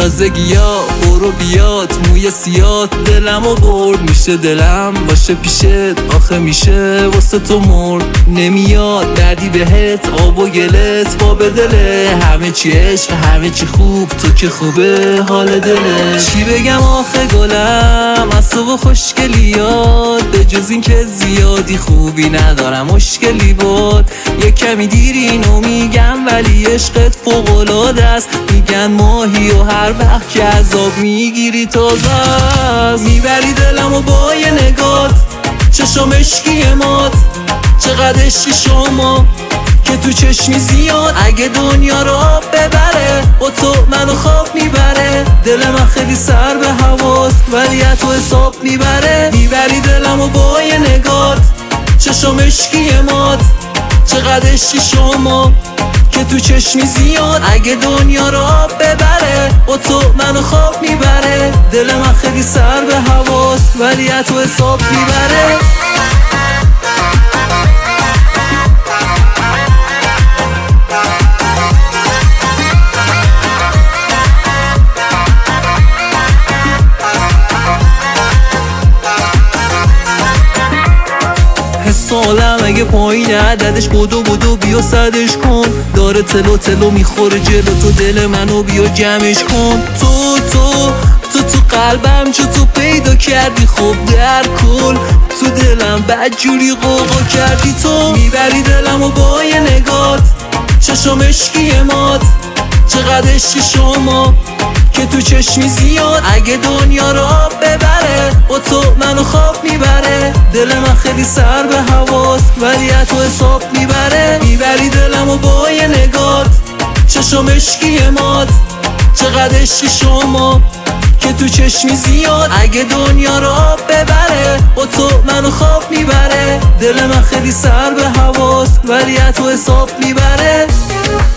تازگیا برو بیاد موی سیاد دلمو برد میشه دلم باشه پیشت آخه میشه واسه تو مرد نمیاد دردی بهت آب و گلت با به دله همه چی عشق همه چی خوب تو که خوبه حال دله چی بگم آخه گلم از تو خوشگلیات به جز این که زیادی خوبی ندارم مشکلی بود یه کمی دیر اینو میگم ولی عشقت فوق‌العاده است میگن ماهی و هر وقت که عذاب میگیری تازه است میبری دلمو با یه نگات چشم عشقی مات چقدر عشقی شما که تو چشمی زیاد اگه دنیا رو آب ببره با تو منو خواب میبره دل من خیلی سر به هواست ولی تو حساب میبره میبری دلمو با یه نگات چشم عشقی مات چقدر عشقی شما که تو چشمی زیاد اگه دنیا رو آب ببره با تو منو خواب میبره دل من خیلی سر به هواست ولی تو حساب میبره سالم اگه پایین عددش بدو بیا صدش کن داره تلو میخوره جلو تو دل منو بیا جمعش کن تو قلبم چو تو پیدا کردی خب در کل تو دلم بدجوری قوقا کردی تو میبری دلمو با یه نگات چشم عشقی مات چقدر عشقی شما که تو چشمی زیاد اگه دنیا رو آب ببره با تو منو خواب میبره دل من خیلی سر به هواست ولی تو حساب میبره میبری دلمو با یه نگات چشم عشقی مات چقدر عشقی شما که تو چشمی زیاد اگه دنیا رو آب ببره با تو منو خواب میبره دل من خیلی سر به هواست ولی تو حساب میبره